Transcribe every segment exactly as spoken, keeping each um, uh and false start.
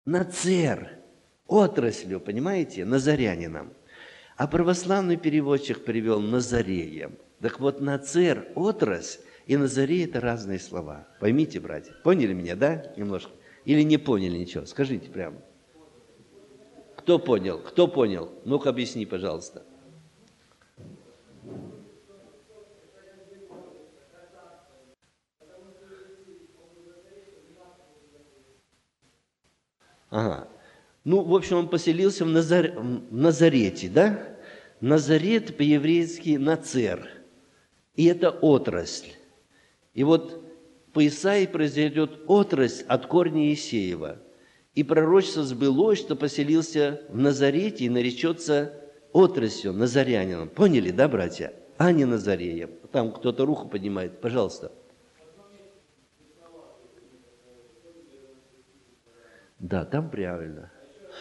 Нацер, отраслью, понимаете, назарянином. А православный переводчик перевел Назареем. Так вот, нацер, отрасль и Назарей – это разные слова. Поймите, братья. Поняли меня, да, немножко? Или не поняли ничего? Скажите прямо. Кто понял? Кто понял? Ну-ка, объясни, пожалуйста. Ага. Ну, в общем, он поселился в, Назар... в Назарете, да? Назарет по-еврейски нацер. И это отрасль. И вот по Исаии произойдет отрасль от корня Иисеева. И пророчество сбылось, что поселился в Назарете и наречется отраслью, назарянином. Поняли, да, братья? А не Назареем. Там кто-то руку поднимает. Пожалуйста. Да, там правильно.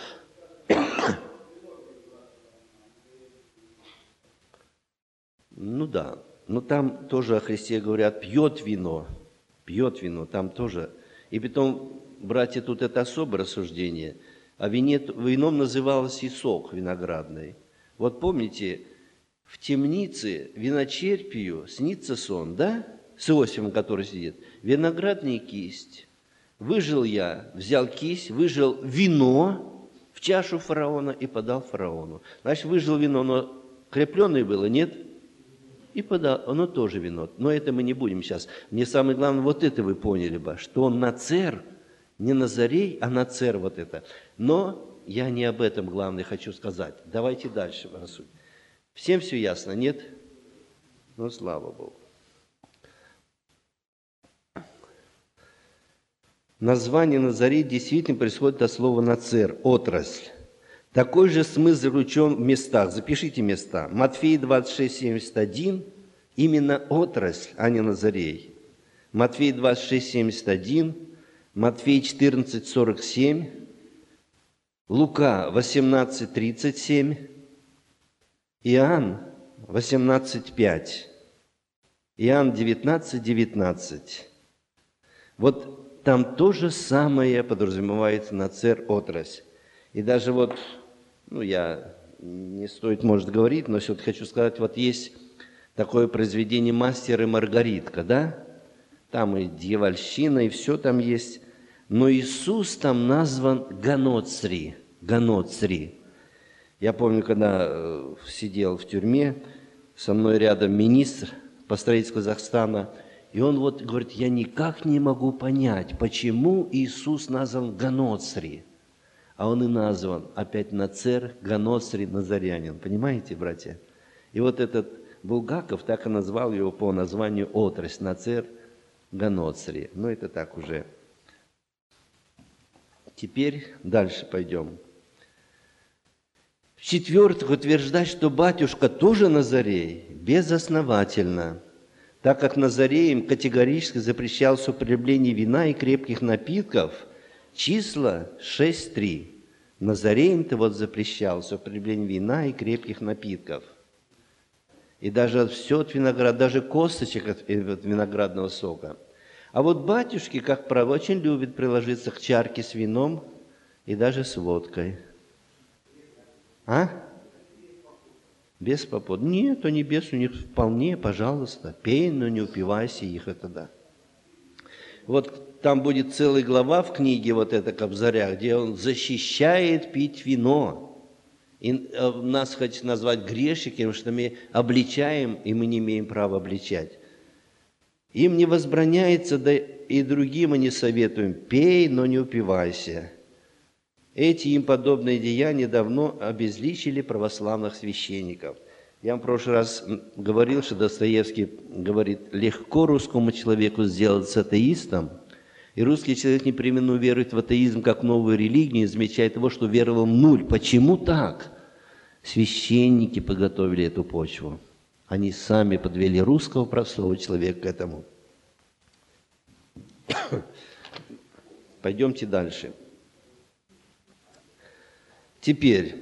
Ну да. Но там тоже о Христе говорят, пьет вино. Пьет вино, там тоже. И потом, братья, тут это особое рассуждение. А вине, вином называлось и сок виноградный. Вот помните, в темнице виночерпию снится сон, да? С Иосифом, который сидит. Виноградная кисть. Выжил я, взял кисть, выжил вино в чашу фараона и подал фараону. Значит, выжил вино, но крепленное было, нет? И подал, оно тоже вино. Но это мы не будем сейчас. Мне самое главное, вот это вы поняли бы, что он нацер, не Назарей, а нацер вот это. Но я не об этом главное хочу сказать. Давайте дальше рассудим. Всем все ясно, нет? Ну, слава Богу. Название Назарет действительно происходит от слова «нацер», отрасль. Такой же смысл заключен в местах. Запишите места. Матфея двадцать шесть семьдесят один, именно отрасль, а не Назарей. Матфея двадцать шесть семьдесят один, Матфея четырнадцать сорок семь, Лука восемнадцать тридцать семь, Иоанн восемнадцать пять, Иоанн девятнадцать девятнадцать. Вот там то же самое подразумевается нацер, отрасль. И даже вот, ну, я не стоит, может, говорить, но все-таки хочу сказать, вот есть такое произведение «Мастер и Маргаритка», да? Там и дьявольщина, и все там есть. Но Иисус там назван Ганоцри, Ганоцри. Я помню, когда сидел в тюрьме, со мной рядом министр по строительству Казахстана, и он вот говорит, я никак не могу понять, почему Иисус назван Ганоцри. А он и назван опять Нацер, Ганоцри, Назарянин. Понимаете, братья? И вот этот Булгаков так и назвал его по названию отрасль, Нацер, Ганоцри. Ну, это так уже. Теперь дальше пойдем. В-четвертых, утверждать, что батюшка тоже Назарей, безосновательно, так как Назареем категорически запрещалось употребление вина и крепких напитков, числа шесть три. Назареем-то вот запрещалось употребление вина и крепких напитков. И даже все от винограда, даже косточек от виноградного сока. А вот батюшки, как правило, очень любят приложиться к чарке с вином и даже с водкой. А? Без попод. Нет, они без, у них вполне, пожалуйста, пей, но не упивайся их, это да. Вот там будет целая глава в книге вот эта Кобзаря, где он защищает пить вино. И нас хотят назвать грешниками, что мы обличаем, и мы не имеем права обличать. Им не возбраняется, да и другим мы не советуем, пей, но не упивайся. Эти им подобные деяния давно обезличили православных священников. Я вам в прошлый раз говорил, что Достоевский говорит, легко русскому человеку сделаться атеистом, и русский человек непременно верует в атеизм как в новую религию, не замечая того, что веровал в нуль. Почему так? Священники подготовили эту почву. Они сами подвели русского простого человека к этому. Пойдемте дальше. Теперь,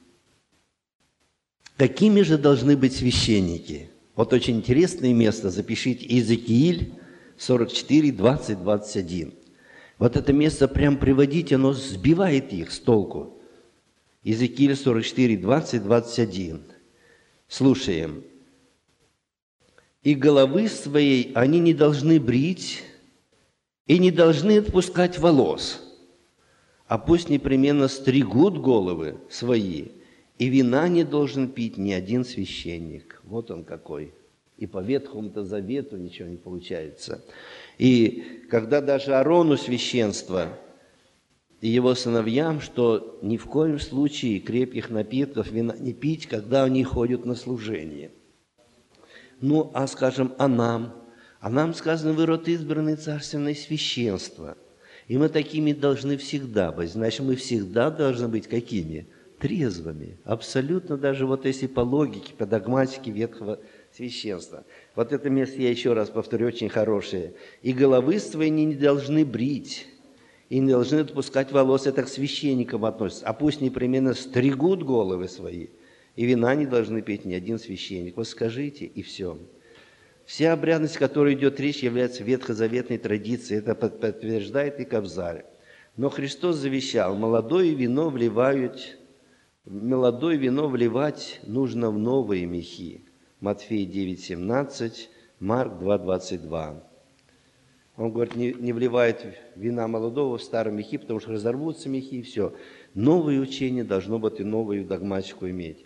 какими же должны быть священники? Вот очень интересное место, запишите Иезекииль сорок четыре, двадцать, двадцать один. Вот это место прям приводить, оно сбивает их с толку. Иезекииль сорок четыре, двадцать, двадцать один. Слушаем. «И головы своей они не должны брить, и не должны отпускать волос, а пусть непременно стригут головы свои, и вина не должен пить ни один священник». Вот он какой. И по Ветхому-то Завету ничего не получается. И когда даже Аарону священство и его сыновьям, что ни в коем случае крепких напитков, вина не пить, когда они ходят на служение. Ну, а скажем, а нам? А нам сказано: вы род избранный, царственное священство. И мы такими должны всегда быть. Значит, мы всегда должны быть какими? Трезвыми. Абсолютно, даже вот если по логике, по догматике ветхого священства. Вот это место, я еще раз повторю, очень хорошее. «И головы свои не должны брить, и не должны отпускать волос». Это к священникам относится. «А пусть непременно стригут головы свои, и вина не должны пить ни один священник». Вот скажите, и все. Вся обрядность, о которой идет речь, является ветхозаветной традицией. Это подтверждает и Кобзарь. Но Христос завещал: молодое вино вливают, молодое вино вливать нужно в новые мехи. Матфея девять, семнадцать, Марк два, двадцать два. Он говорит, не, не вливает вина молодого в старые мехи, потому что разорвутся мехи, и все. Новое учение должно быть и новую догматику иметь.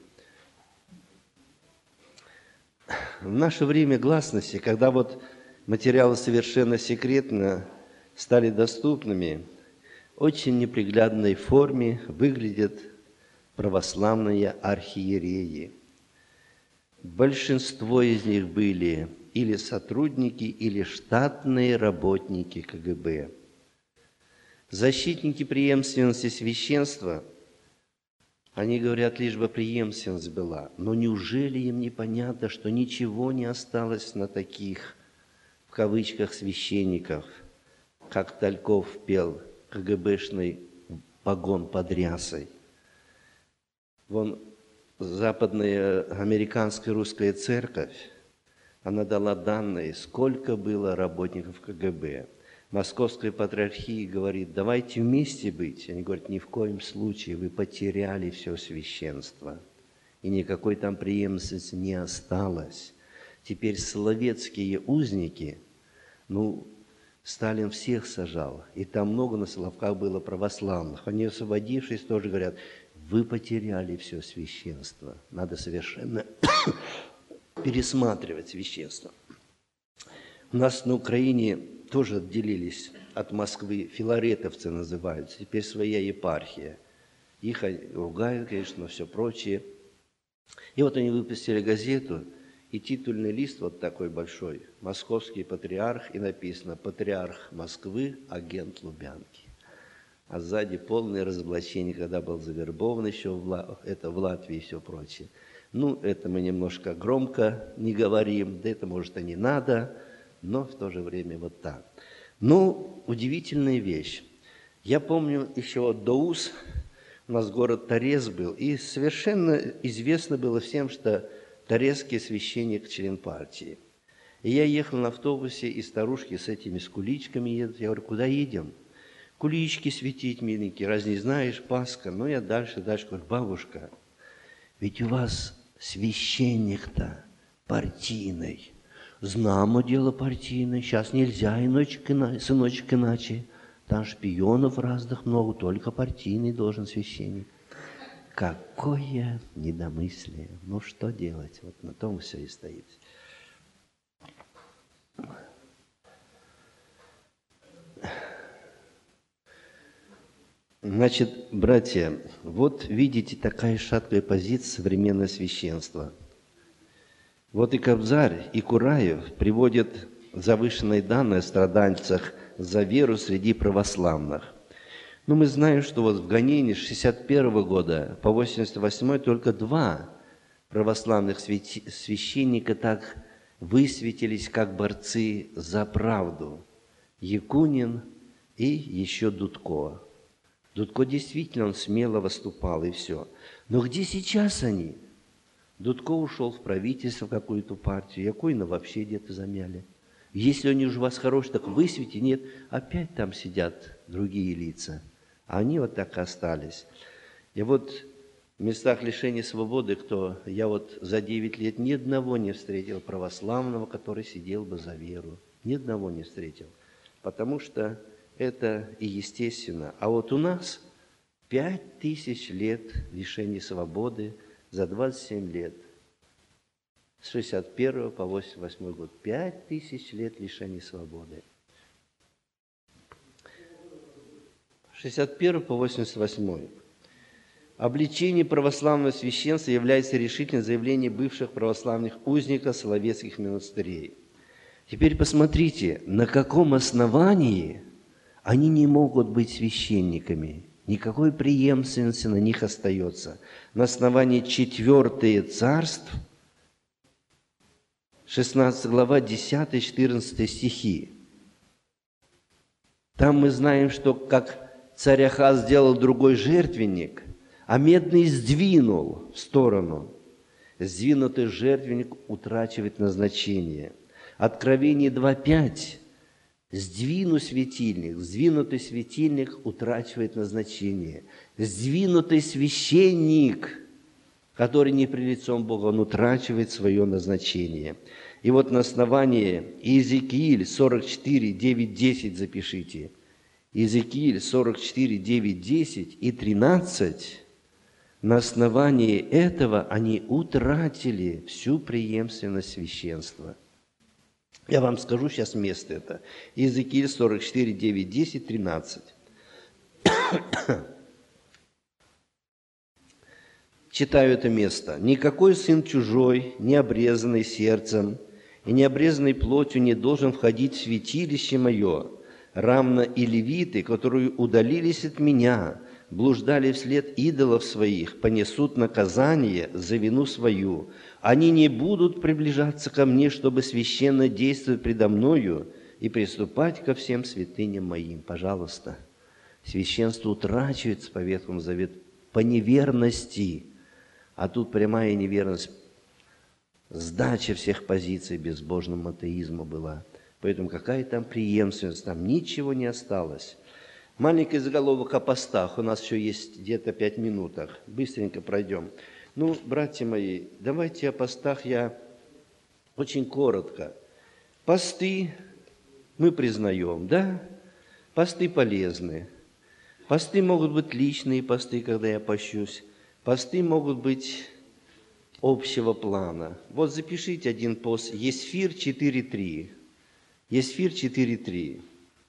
В наше время гласности, когда вот материалы совершенно секретно стали доступными, в очень неприглядной форме выглядят православные архиереи. Большинство из них были или сотрудники, или штатные работники ка гэ бэ. Защитники преемственности священства, они говорят, лишь бы преемственность была. Но неужели им непонятно, что ничего не осталось на таких, в кавычках, священников, как Тальков пел ка гэ бэшный погон под рясой? Вон западная американская русская церковь, она дала данные, сколько было работников ка гэ бэ. Московская патриархия говорит, давайте вместе быть. Они говорят, ни в коем случае, вы потеряли все священство. И никакой там преемственности не осталось. Теперь соловецкие узники, ну, Сталин всех сажал, и там много на Соловках было православных. Они, освободившись, тоже говорят, вы потеряли все священство. Надо совершенно пересматривать священство. У нас на Украине тоже отделились от Москвы, филаретовцы называются, теперь своя епархия. Их ругают, конечно, но все прочее. И вот они выпустили газету, и титульный лист вот такой большой, «Московский патриарх», и написано «Патриарх Москвы, агент Лубянки». А сзади полное разоблачение, когда был завербован еще в, это в Латвии и все прочее. Ну, это мы немножко громко не говорим, да это, может, и не надо, но в то же время вот так. Ну, удивительная вещь. Я помню еще от Доус, у нас город Торез был, и совершенно известно было всем, что торезский священник член партии. И я ехал на автобусе, и старушки с этими с куличками едут. Я говорю, куда едем? Кулички светить, миленькие, раз не знаешь, Пасха. Ну, я дальше, дальше говорю, бабушка, ведь у вас священник-то партийный. Знамо дело партийное, сейчас нельзя, иночек, сыночек, иначе. Там шпионов разных много, только партийный должен священник. Какое недомыслие. Ну, что делать? Вот на том все и стоит. Значит, братья, вот видите, такая шаткая позиция современного священства. Вот и Кобзарь, и Кураев приводят завышенные данные о страдальцах за веру среди православных. Но мы знаем, что вот в гонении с шестьдесят первого года по восемьдесят восьмой только два православных священника так высветились, как борцы за правду. Якунин и еще Дудко. Дудко действительно, он смело выступал, и все. Но где сейчас они? Дудко ушел в правительство, в какую-то партию, Якунина вообще где-то замяли. Если они уже у вас хорошие, так высвети, нет, опять там сидят другие лица. А они вот так и остались. И вот в местах лишения свободы, кто, я вот за девять лет ни одного не встретил православного, который сидел бы за веру. Ни одного не встретил. Потому что это и естественно. А вот у нас пять тысяч лет лишения свободы за двадцать семь лет. С шестьдесят первого по восемьдесят восьмой год. Пять тысяч лет лишения свободы. С шестьдесят первого по восемьдесят восьмой. Обличение православного священства является решительным заявлением бывших православных узников Соловецких монастырей. Теперь посмотрите, на каком основании они не могут быть священниками. Никакой преемственности на них остается. На основании четвёртое царств, шестнадцатая глава, десятый-четырнадцатый стихи. Там мы знаем, что как царь Ахаз сделал другой жертвенник, а медный сдвинул в сторону. Сдвинутый жертвенник утрачивает назначение. Откровение два пять. Сдвину светильник, сдвинутый светильник утрачивает назначение. Сдвинутый священник, который не при лицом Бога, он утрачивает свое назначение. И вот на основании Иезекииль сорок четыре, девять, десять запишите. Иезекииль сорок четыре, девять, десять и тринадцать. На основании этого они утратили всю преемственность священства. Я вам скажу сейчас место это. Иезекииль сорок четыре, девять, десять, тринадцать. Читаю это место. «Никакой сын чужой, не обрезанный сердцем и не обрезанный плотью не должен входить в святилище мое, равно и левиты, которые удалились от меня, блуждали вслед идолов своих, понесут наказание за вину свою. Они не будут приближаться ко мне, чтобы священно действовать предо мною и приступать ко всем святыням моим». Пожалуйста. Священство утрачивается по Ветхому Завету по неверности. А тут прямая неверность, сдача всех позиций безбожному атеизму была. Поэтому какая там преемственность, там ничего не осталось. Маленький заголовок о постах. У нас еще есть где-то пять минуток. Быстренько пройдем. Ну, братья мои, давайте о постах я очень коротко. Посты мы признаем, да? Посты полезны. Посты могут быть личные посты, когда я пощусь. Посты могут быть общего плана. Вот запишите один пост. Есфир четыре три. Есфир четыре три.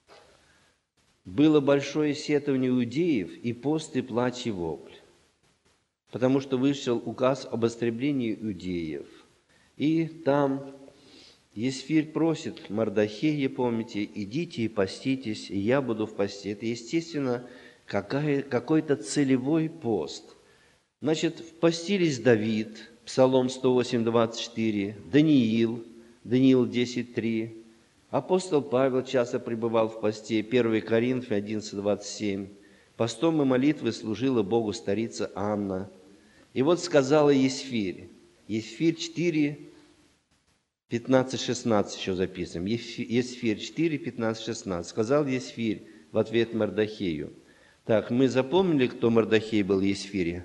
«Было большое сетование иудеев, и пост, и плач, и вопль, потому что вышел указ об истреблении иудеев». И там Есфир просит Мардохея, помните, «Идите и поститесь, и я буду в посте». Это, естественно, какая, какой-то целевой пост. Значит, постились Давид, Псалом сто восемь, двадцать четыре, Даниил, Даниил десять три. Апостол Павел часто пребывал в посте, первое Коринфянам одиннадцать, двадцать семь. Постом и молитвой служила Богу старица Анна. И вот сказала Есфирь, Есфирь четыре, пятнадцать, шестнадцать еще записываем. Есфирь четыре, пятнадцать, шестнадцать. Сказал Есфирь в ответ Мардохею. Так, мы запомнили, кто Мардохей был в Есфире?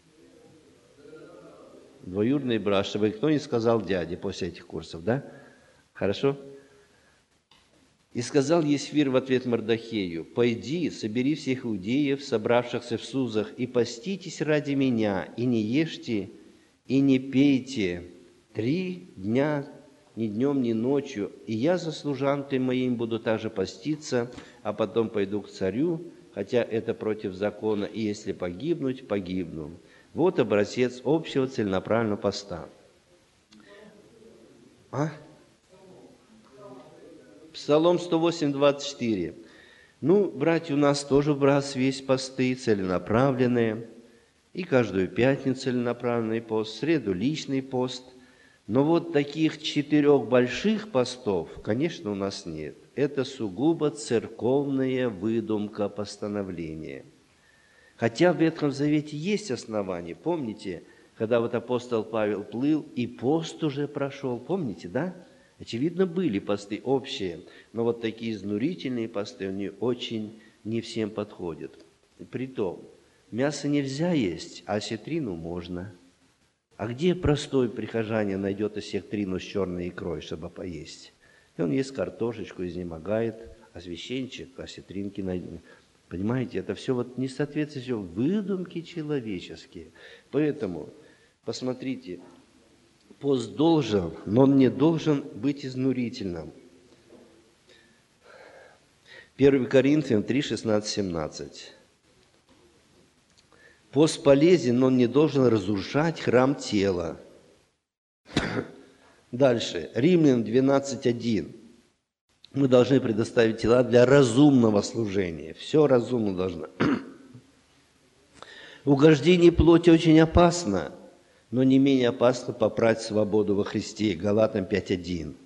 Двоюродный брат, чтобы никто не сказал дяде после этих курсов, да? Хорошо? «И сказал Есфир в ответ Мардохею: пойди, собери всех иудеев, собравшихся в Сузах, и поститесь ради меня, и не ешьте, и не пейте три дня, ни днем, ни ночью, и я за служанкой моим буду также поститься, а потом пойду к царю, хотя это против закона, и если погибнуть, погибну». Вот образец общего целенаправленного поста. А? Псалом сто восемь, двадцать четыре. Ну, братья, у нас тоже в братстве есть посты целенаправленные. И каждую пятницу целенаправленный пост, в среду личный пост. Но вот таких четырех больших постов, конечно, у нас нет. Это сугубо церковная выдумка постановления. Хотя в Ветхом Завете есть основания. Помните, когда вот апостол Павел плыл, и пост уже прошел. Помните, да? Очевидно, были посты общие, но вот такие изнурительные посты, они очень не всем подходят. Притом, мясо нельзя есть, а осетрину можно. А где простой прихожанин найдет осетрину с черной икрой, чтобы поесть? И он ест картошечку, изнемогает, а священничек осетринки найдет. Понимаете, это все вот несоответствие, все выдумки человеческие. Поэтому, посмотрите, пост должен, но он не должен быть изнурительным. первое Коринфянам три, шестнадцать, семнадцать. Пост полезен, но он не должен разрушать храм тела. Дальше. Римлянам двенадцать, один. Мы должны предоставить тела для разумного служения. Все разумно должно. Угождение плоти очень опасно, но не менее опасно попрать свободу во Христе. Галатам пять, один.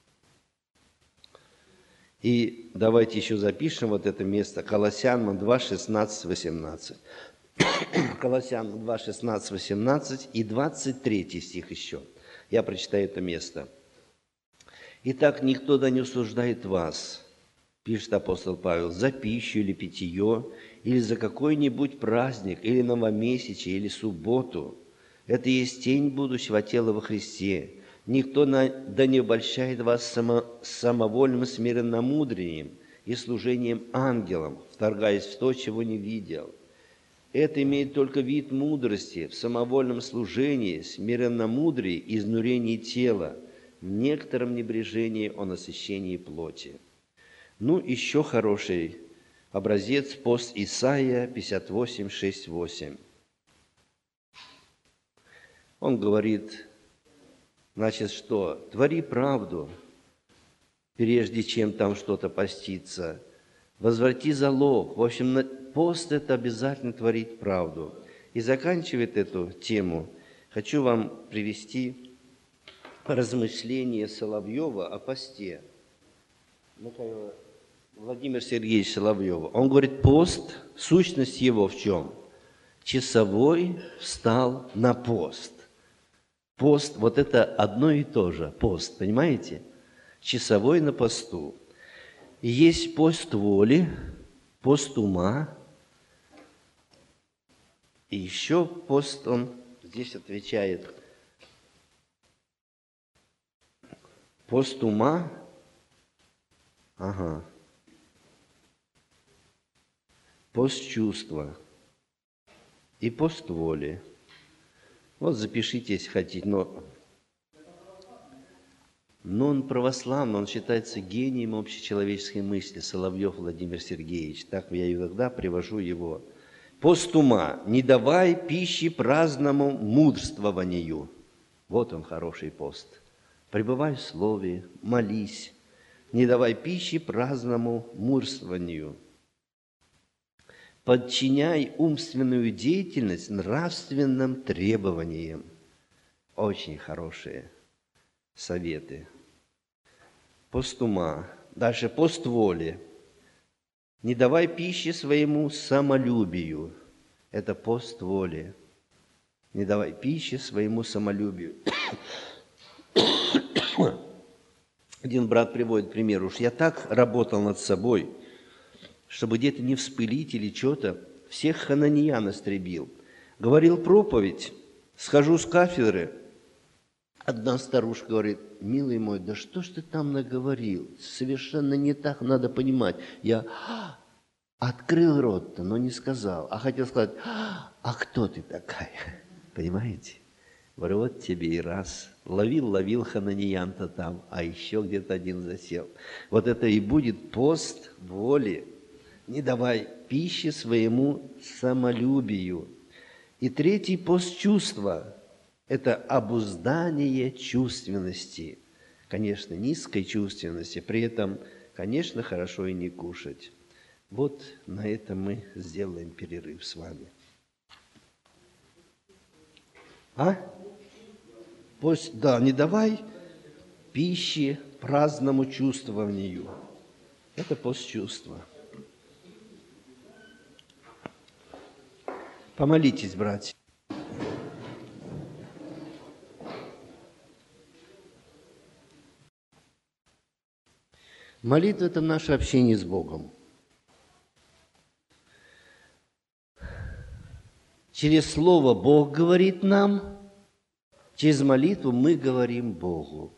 И давайте еще запишем вот это место. Колоссянам два, шестнадцать, восемнадцать. Колоссянам два, шестнадцать, восемнадцать и двадцать третий стих еще. Я прочитаю это место. «Итак, никто да не осуждает вас, пишет апостол Павел, за пищу или питье, или за какой-нибудь праздник, или новомесячие, или субботу. Это есть тень будущего тела во Христе. Никто на, да не обольщает вас само, самовольным смиренномудрием и служением ангелам, вторгаясь в то, чего не видел. Это имеет только вид мудрости в самовольном служении, смиренномудрии и изнурении тела, в некотором небрежении о насыщении плоти». Ну, еще хороший образец пост Исаия пятьдесят восемь, шесть, восемь. Он говорит, значит, что? Твори правду, прежде чем там что-то поститься. Возврати залог. В общем, пост – это обязательно творить правду. И заканчивает эту тему, хочу вам привести размышление Соловьева о посте. Владимир Сергеевич Соловьева. Он говорит, пост, сущность его в чем? Часовой встал на пост. Пост, вот это одно и то же, пост, понимаете? Часовой на посту. И есть пост воли, пост ума, и еще пост, он здесь отвечает, пост ума, ага, пост чувства и пост воли. Вот запишите, если хотите, но, но он православный, он считается гением общечеловеческой мысли, Соловьев Владимир Сергеевич. Так я иногда привожу его. Пост ума. Не давай пищи праздному мудрствованию. Вот он, хороший пост. Пребывай в слове, молись. Не давай пищи праздному мудрствованию. Подчиняй умственную деятельность нравственным требованиям. Очень хорошие советы. Пост ума. Дальше пост воли. Не давай пищи своему самолюбию. Это пост воли. Не давай пищи своему самолюбию. Один брат приводит пример. Уж я так работал над собой, чтобы где-то не вспылить или что-то, всех хананиян истребил. Говорил проповедь, схожу с кафедры, одна старушка говорит, милый мой, да что ж ты там наговорил? Совершенно не так, надо понимать. Я открыл рот-то, но не сказал, а хотел сказать, а кто ты такая? Понимаете? Говорю, вот тебе и раз. Ловил, ловил хананиян-то там, а еще где-то один засел. Вот это и будет пост воли. Не давай пищи своему самолюбию. И третий пост чувства – это обуздание чувственности. Конечно, низкой чувственности, при этом, конечно, хорошо и не кушать. Вот на этом мы сделаем перерыв с вами. А? Пост, да, не давай пищи праздному чувствованию. Это пост чувства. Помолитесь, братья. Молитва – это наше общение с Богом. Через Слово Бог говорит нам, через молитву мы говорим Богу.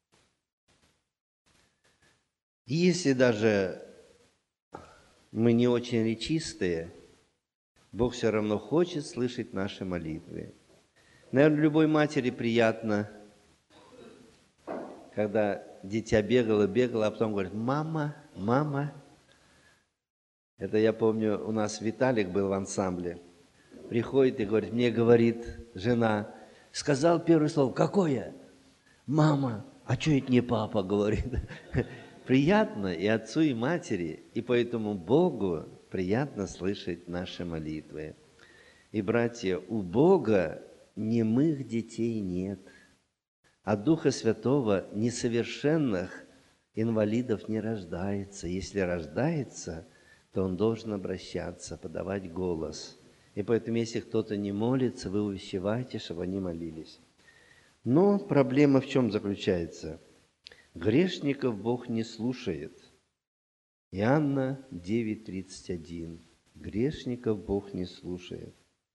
И если даже мы не очень речистые, Бог все равно хочет слышать наши молитвы. Наверное, любой матери приятно, когда дитя бегало, бегало, а потом говорит: «Мама, мама». Это я помню, у нас Виталик был в ансамбле. Приходит и говорит, мне говорит жена, сказал первое слово: «Какое?» «Мама». «А что это не папа?» говорит. Приятно и отцу, и матери, и поэтому Богу приятно слышать наши молитвы. И, братья, у Бога немых детей нет, от Духа Святого несовершенных инвалидов не рождается. Если рождается, то он должен обращаться, подавать голос. И поэтому, если кто-то не молится, вы увещевайте, чтобы они молились. Но проблема в чем заключается? Грешников Бог не слушает. Иоанна девять тридцать один. Грешников Бог не слушает.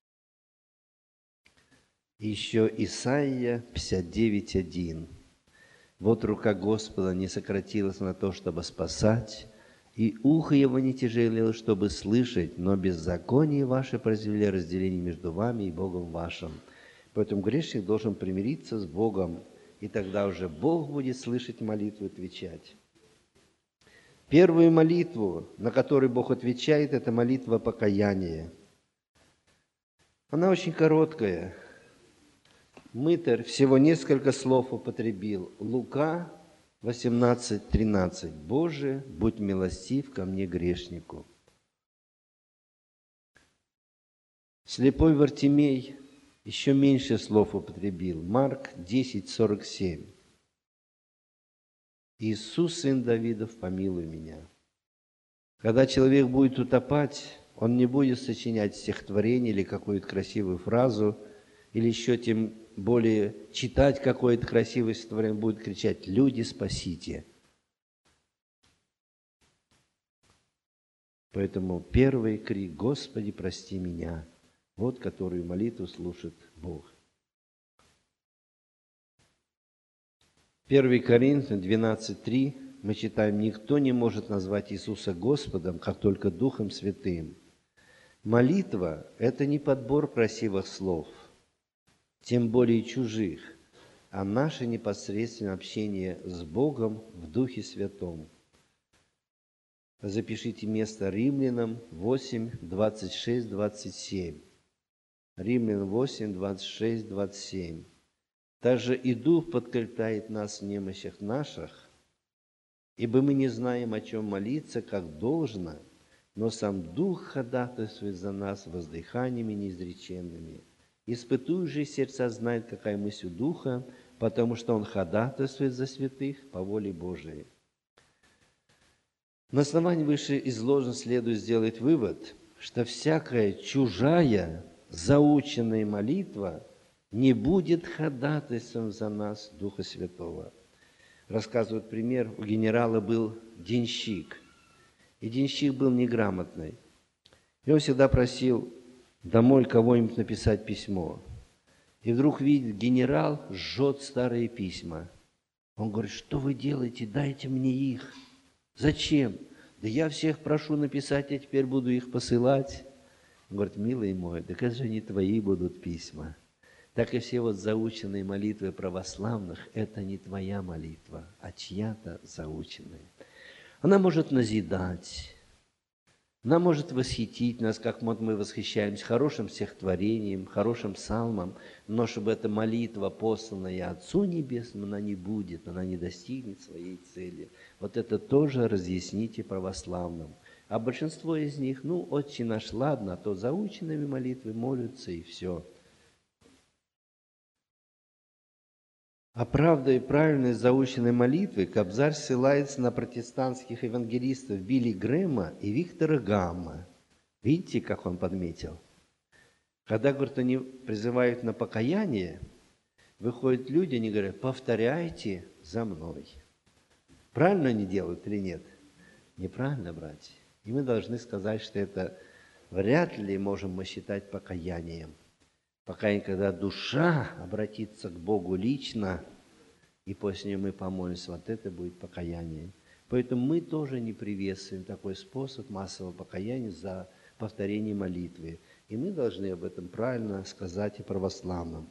И еще Исаия пятьдесят девять один. Вот рука Господа не сократилась на то, чтобы спасать, и ухо его не тяжелело, чтобы слышать, но беззаконие ваше произвели разделение между вами и Богом вашим. Поэтому грешник должен примириться с Богом, и тогда уже Бог будет слышать молитву и отвечать. Первую молитву, на которую Бог отвечает, это молитва покаяния. Она очень короткая. Мытарь всего несколько слов употребил. Лука восемнадцать тринадцать. «Боже, будь милостив ко мне, грешнику». Слепой Вартимей еще меньше слов употребил. Марк десять сорок семь. «Иисус, сын Давидов, помилуй меня». Когда человек будет утопать, он не будет сочинять стихотворение или какую-то красивую фразу, или еще тем более читать какое-то красивое стихотворение, будет кричать: «Люди, спасите!». Поэтому первый крик: «Господи, прости меня!» Вот которую молитву слушает Бог. первое Коринфянам двенадцать три мы читаем: «Никто не может назвать Иисуса Господом, как только Духом Святым». Молитва – это не подбор красивых слов, тем более чужих, а наше непосредственное общение с Богом в Духе Святом. Запишите место Римлянам восемь двадцать шесть двадцать семь. Римлянам восемь двадцать шесть двадцать семь. «Также и Дух подкрепляет нас в немощах наших, ибо мы не знаем, о чем молиться, как должно, но сам Дух ходатайствует за нас воздыханиями неизреченными. Испытуй же сердца, знает, какая мысль у Духа, потому что Он ходатайствует за святых по воле Божией». На основании вышеизложенного следует сделать вывод, что всякая чужая заученная молитва не будет ходатайством за нас Духа Святого. Рассказывают пример: у генерала был денщик, и денщик был неграмотный. И он всегда просил домой кого-нибудь написать письмо. И вдруг видит, генерал жжет старые письма. Он говорит: «Что вы делаете? Дайте мне их». «Зачем?» «Да я всех прошу написать, я теперь буду их посылать». Он говорит: «Милый мой, так это же не твои будут письма». Так и все вот заученные молитвы православных – это не твоя молитва, а чья-то заученная. Она может назидать, она может восхитить нас, как вот мы восхищаемся хорошим стихотворением, хорошим псалмом, но чтобы эта молитва, посланная Отцу Небесному, она не будет, она не достигнет своей цели. Вот это тоже разъясните православным. А большинство из них, ну, «Отче наш», ладно, а то заученными молитвы молятся и все. А правда и правильность заученной молитвы Кобзарь ссылается на протестантских евангелистов Билли Грэма и Виктора Гамма. Видите, как он подметил? Когда, говорит, они призывают на покаяние, выходят люди, они говорят: «Повторяйте за мной». Правильно они делают или нет? Неправильно, братья. И мы должны сказать, что это вряд ли можем мы считать покаянием. Покаяние, когда душа обратится к Богу лично, и после нее мы помолимся, вот это будет покаяние. Поэтому мы тоже не приветствуем такой способ массового покаяния за повторение молитвы. И мы должны об этом правильно сказать и православным.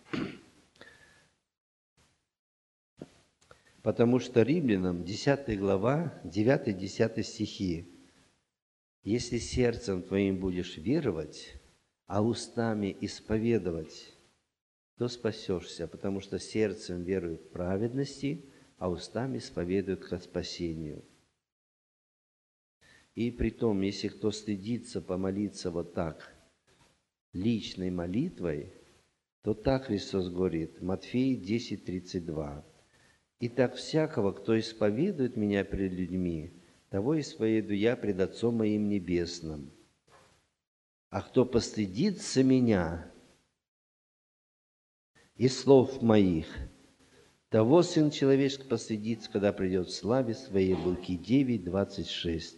Потому что Римлянам, десятая глава, девятый-десятый стихи. «Если сердцем твоим будешь веровать, а устами исповедовать, то спасешься, потому что сердцем веруют к праведности, а устами исповедуют ко спасению». И при том, если кто стыдится помолиться вот так, личной молитвой, то так Христос говорит, Матфея десять тридцать два. «Итак, всякого, кто исповедует Меня пред людьми, того исповедую Я пред Отцом Моим Небесным. А кто постыдится Меня и слов Моих, того Сын Человеческий постыдится, когда придет в славе Своей». Луки девять двадцать шесть.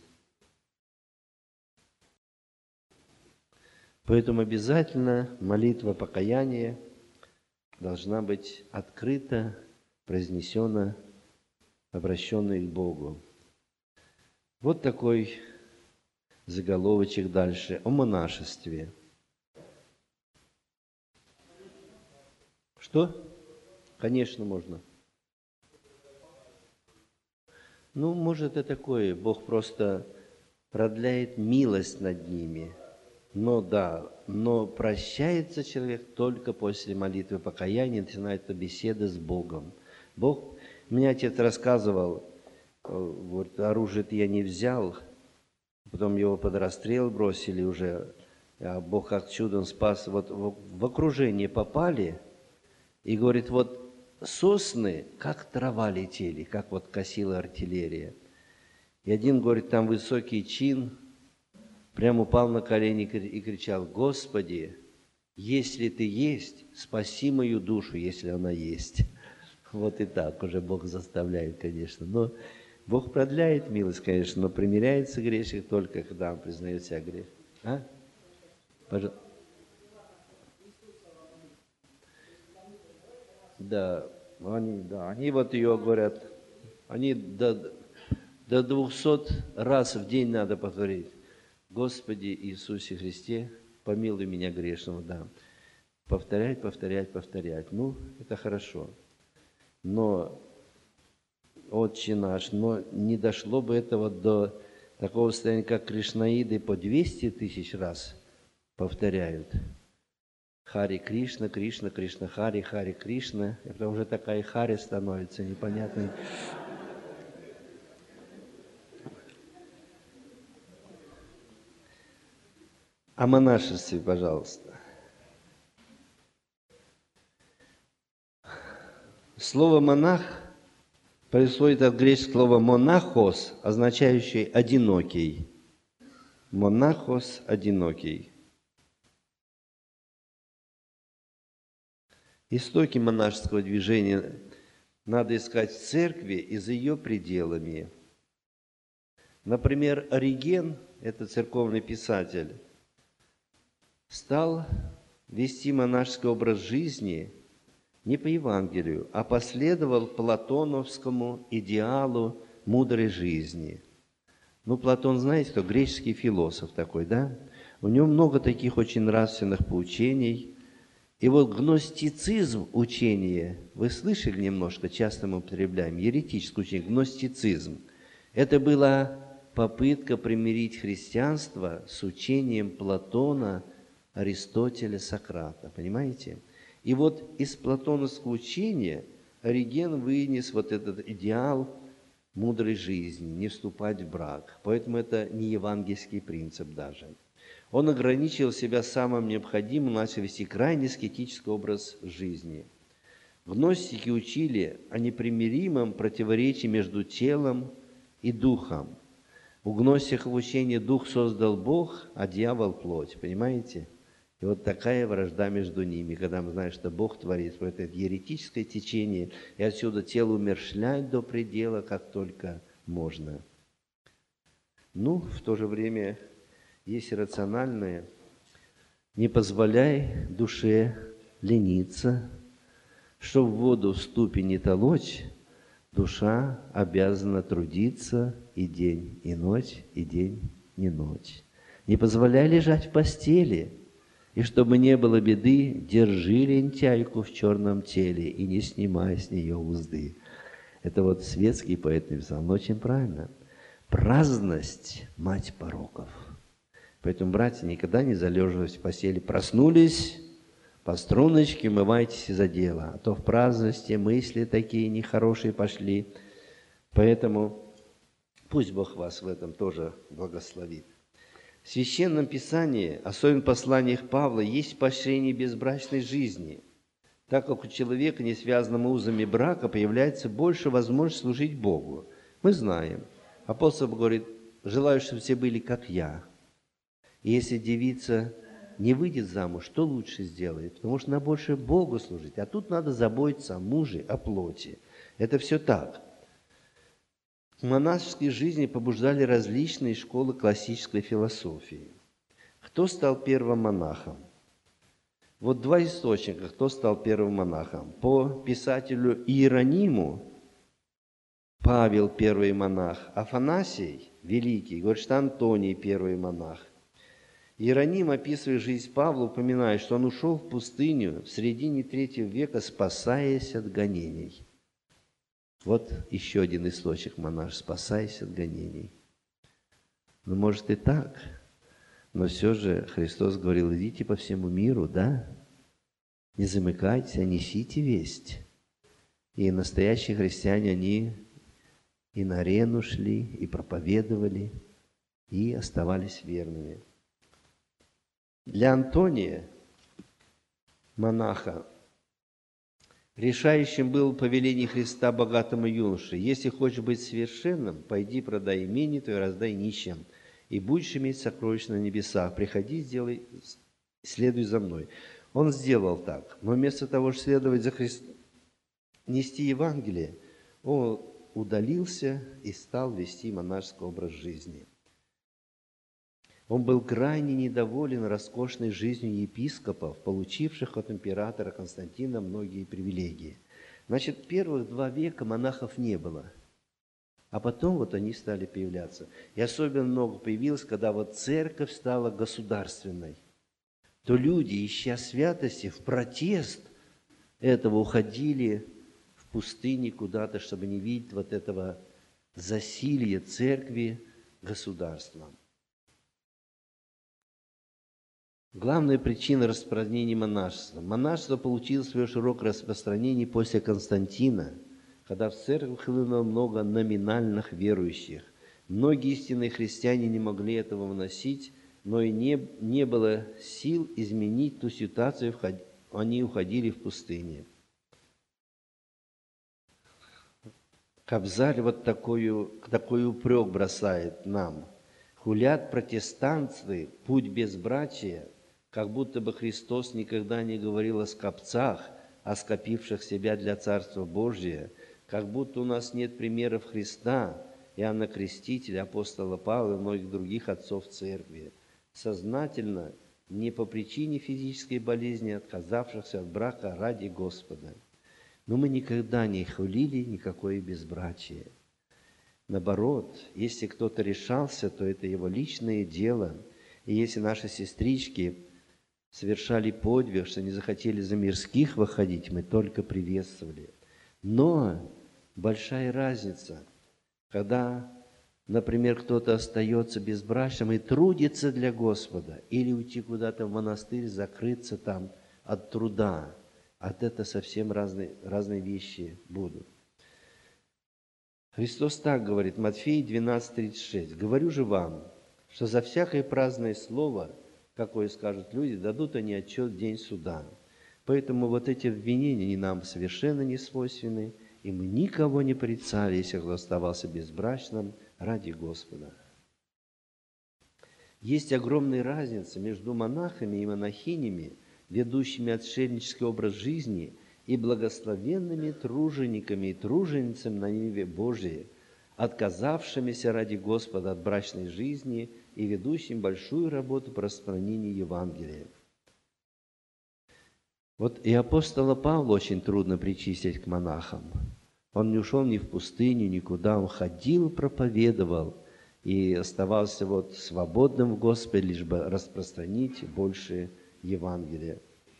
Поэтому обязательно молитва покаяния должна быть открыта, произнесена, обращенная к Богу. Вот такой заголовочек дальше о монашестве. Что? Конечно, можно. Ну, может, и такое. Бог просто продляет милость над ними. Но да, но прощается человек только после молитвы покаяния, начинается беседа с Богом. Бог, мне отец рассказывал, говорит, оружие-то я не взял, потом его под расстрел бросили уже, а Бог как чудом спас. Вот в окружение попали, и говорит, вот сосны, как трава летели, как вот косила артиллерия. И один, говорит, там высокий чин, прям упал на колени и кричал, Господи, если Ты есть, спаси мою душу, если она есть. Вот и так уже Бог заставляет, конечно. Но Бог продляет милость, конечно, но примиряется грешник только, когда он признает себя грех. А? Пожалуйста. Да, они, да, они вот ее говорят, они до, до двухсот раз в день надо повторить. Господи Иисусе Христе, помилуй меня грешного, да. Повторять, повторять, повторять. Ну, это хорошо. Но, Отче наш, но не дошло бы этого до такого состояния, как кришнаиды по двести тысяч раз повторяют. Хари Кришна, Кришна, Кришна Хари, Хари Кришна. Это уже такая Хари становится непонятной. О монашестве, пожалуйста. Слово «монах» происходит от греческого слова «монахос», означающее «одинокий». Монахос – «одинокий». Истоки монашеского движения надо искать в церкви и за ее пределами. Например, Ориген, это церковный писатель, стал вести монашеский образ жизни не по Евангелию, а последовал платоновскому идеалу мудрой жизни. Ну, Платон, знаете, кто греческий философ такой, да? У него много таких очень нравственных поучений. И вот гностицизм учения, вы слышали немножко, часто мы употребляем, еретическое учение, гностицизм. Это была попытка примирить христианство с учением Платона, Аристотеля, Сократа, понимаете? И вот из платоновского учения Ориген вынес вот этот идеал мудрой жизни, не вступать в брак. Поэтому это не евангельский принцип даже. Он ограничил себя самым необходимым, начал вести крайне аскетический образ жизни. Гностики учили о непримиримом противоречии между телом и духом. У гностиков учения дух создал Бог, а дьявол плоть, понимаете? И вот такая вражда между ними, когда мы знаем, что Бог творит, вот это еретическое течение, и отсюда тело умерщвляет до предела, как только можно. Ну, в то же время есть рациональное. Не позволяй душе лениться, что в воду в ступе не толочь, душа обязана трудиться и день, и ночь, и день, и ночь. Не позволяй лежать в постели, и чтобы не было беды, держи лентяйку в черном теле и не снимай с нее узды. Это вот светский поэт написал, но очень правильно. Праздность – мать пороков. Поэтому, братья, никогда не залеживайтесь в постели. Проснулись, по струночке умывайтесь за дело. А то в праздности мысли такие нехорошие пошли. Поэтому пусть Бог вас в этом тоже благословит. В Священном Писании, особенно в посланиях Павла, есть поощрение безбрачной жизни, так как у человека, не связанного узами брака, появляется больше возможности служить Богу. Мы знаем, апостол говорит, желаю, чтобы все были как я. И если девица не выйдет замуж, что лучше сделает? Потому что она больше Богу служит. А тут надо заботиться о муже, о плоти. Это все так. К монашеской жизни побуждали различные школы классической философии. Кто стал первым монахом? Вот два источника, кто стал первым монахом. По писателю Иерониму Павел первый монах, Афанасий Великий, говорит, что Антоний первый монах. Иероним, описывая жизнь Павла, упоминает, что он ушел в пустыню в середине третьего века, спасаясь от гонений. Вот еще один источник монаш, спасаясь от гонений. Ну, может и так, но все же Христос говорил, идите по всему миру, да? Не замыкайтесь, а несите весть. И настоящие христиане, они и на арену шли, и проповедовали, и оставались верными. Для Антония, монаха, решающим было повеление Христа богатому юноше. Если хочешь быть совершенным, пойди продай имение твое, раздай нищим, и будешь иметь сокровища на небесах. Приходи, сделай, следуй за мной. Он сделал так, но вместо того, чтобы следовать за Христом, нести Евангелие, он удалился и стал вести монашеский образ жизни. Он был крайне недоволен роскошной жизнью епископов, получивших от императора Константина многие привилегии. Значит, первых два века монахов не было. А потом вот они стали появляться. И особенно много появилось, когда вот церковь стала государственной. То люди, ища святости, в протест этого уходили в пустыне куда-то, чтобы не видеть вот этого засилья церкви государством. Главная причина распространения монашества. Монашество получило свое широкое распространение после Константина, когда в церковь хлынуло много номинальных верующих. Многие истинные христиане не могли этого выносить, но и не, не было сил изменить ту ситуацию, они уходили в пустыне. Кобзарь вот такой, такой упрек бросает нам. Хулят протестанцы, путь безбрачия, как будто бы Христос никогда не говорил о скопцах, о скопивших себя для Царства Божия, как будто у нас нет примеров Христа, Иоанна Крестителя, апостола Павла и многих других отцов церкви, сознательно, не по причине физической болезни, отказавшихся от брака ради Господа. Но мы никогда не хулили никакое безбрачие. Наоборот, если кто-то решался, то это его личное дело. И если наши сестрички совершали подвиг, что не захотели за мирских выходить, мы только приветствовали. Но большая разница, когда, например, кто-то остается безбрачным и трудится для Господа, или уйти куда-то в монастырь, закрыться там от труда. От этого совсем разные, разные вещи будут. Христос так говорит, Матфея двенадцать тридцать шесть. «Говорю же вам, что за всякое праздное слово, какое скажут люди, дадут они отчет в день суда. Поэтому вот эти обвинения не нам совершенно не свойственны, и мы никого не порицали, если кто оставался безбрачным ради Господа». Есть огромная разница между монахами и монахинями, ведущими отшельнический образ жизни, и благословенными тружениками и труженицами на ниве Божией, отказавшимися ради Господа от брачной жизни и ведущим большую работу по распространению Евангелия. Вот и апостола Павла очень трудно причислить к монахам. Он не ушел ни в пустыню, никуда. Он ходил, проповедовал и оставался вот свободным в Господе, лишь бы распространить больше Евангелия.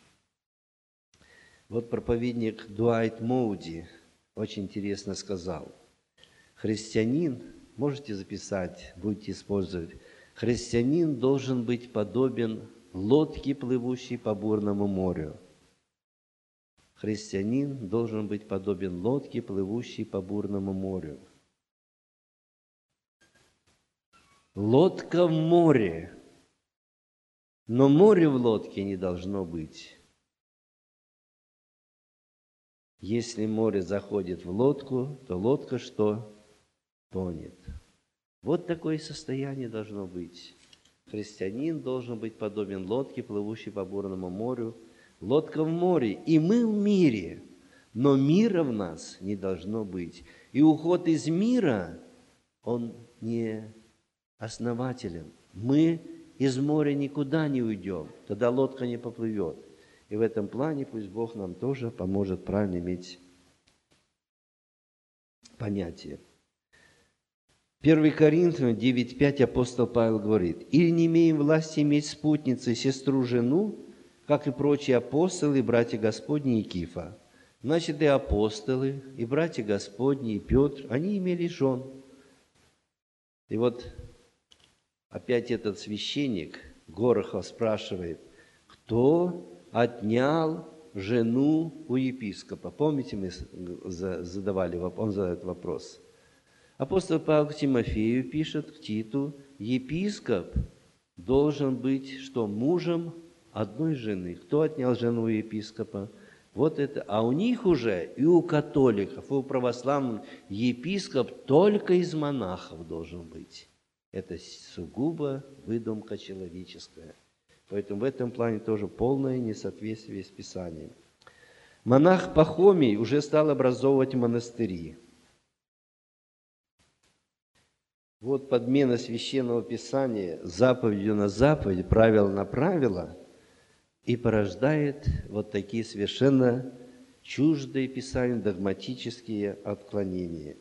Вот проповедник Дуайт Моуди очень интересно сказал. Христианин, можете записать, будете использовать, христианин должен быть подобен лодке, плывущей по бурному морю. Христианин должен быть подобен лодке, плывущей по бурному морю. Лодка в море, но море в лодке не должно быть. Если море заходит в лодку, то лодка что? Тонет. Вот такое состояние должно быть. Христианин должен быть подобен лодке, плывущей по бурному морю. Лодка в море, и мы в мире, но мира в нас не должно быть. И уход из мира, он не основателен. Мы из моря никуда не уйдем, тогда лодка не поплывет. И в этом плане пусть Бог нам тоже поможет правильно иметь понятие. первое Коринфянам девять пять апостол Павел говорит: «Или не имеем власти иметь спутницу, сестру, жену, как и прочие апостолы и братья Господни и Кифа». Значит, и апостолы, и братья Господни, и Петр, они имели жен. И вот опять этот священник Горохов спрашивает, кто отнял жену у епископа? Помните, мы задавали, он задает вопрос. Апостол Павел к Тимофею пишет, к Титу, епископ должен быть, что мужем одной жены. Кто отнял жену у епископа? Вот это. А у них уже, и у католиков, и у православных, епископ только из монахов должен быть. Это сугубо выдумка человеческая. Поэтому в этом плане тоже полное несоответствие с Писанием. Монах Пахомий уже стал образовывать монастыри. Вот подмена священного писания заповедью на заповедь, правило на правило, и порождает вот такие совершенно чуждые Писанию догматические отклонения.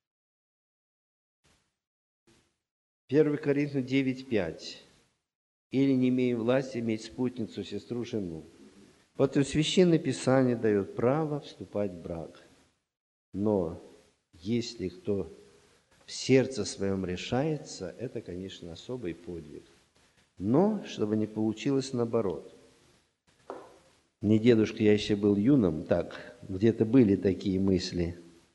первое Коринфянам девять пять. «Или не имеем власти иметь спутницу, сестру, жену». Вот и Священное Писание дает право вступать в брак. Но если кто в сердце своем решается, это, конечно, особый подвиг. Но, чтобы не получилось наоборот. Мне дедушка, я еще был юным, так, где-то были такие мысли.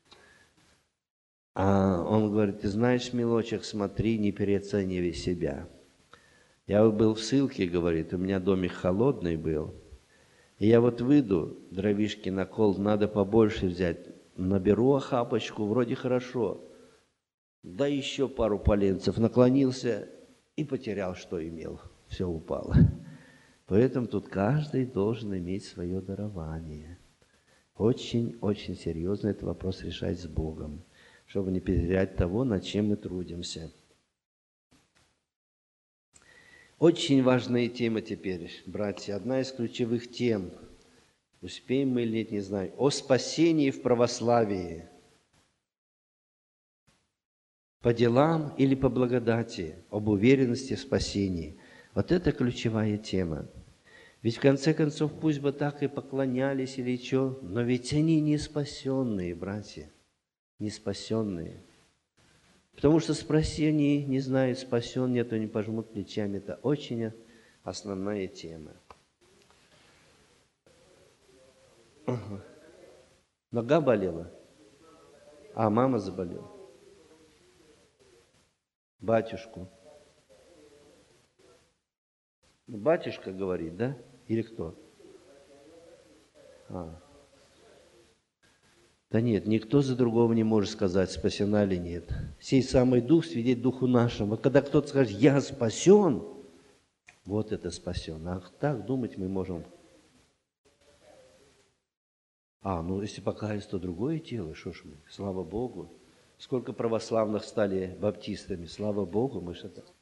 А он говорит, ты знаешь, милочек, смотри, не переоценивай себя. Я был в ссылке, говорит, у меня домик холодный был. И я вот выйду, дровишки на кол, надо побольше взять. Наберу охапочку, вроде хорошо. Да еще пару поленцев наклонился и потерял, что имел. Все упало. Поэтому тут каждый должен иметь свое дарование. Очень-очень серьезно этот вопрос решать с Богом, чтобы не потерять того, над чем мы трудимся. Очень важная тема теперь, братья, одна из ключевых тем. Успеем мы или нет, не знаю. О спасении в православии. По делам или по благодати, об уверенности в спасении. Вот это ключевая тема. Ведь в конце концов, пусть бы так и поклонялись или что, но ведь они не спасенные, братья, не спасенные. Потому что спроси, они не знают, спасен, нет, они пожмут плечами. Это очень основная тема. Ага. Нога болела? А, мама заболела? Батюшку. Батюшка говорит, да? Или кто? А. Да нет, никто за другого не может сказать, спасена или нет. Сей самый Дух свидетель Духу нашему. Вот когда кто-то скажет, я спасен, вот это спасен. А так думать мы можем. А, ну если покаяться, то другое дело, что ж мы, слава Богу. Сколько православных стали баптистами, слава Богу, мы же это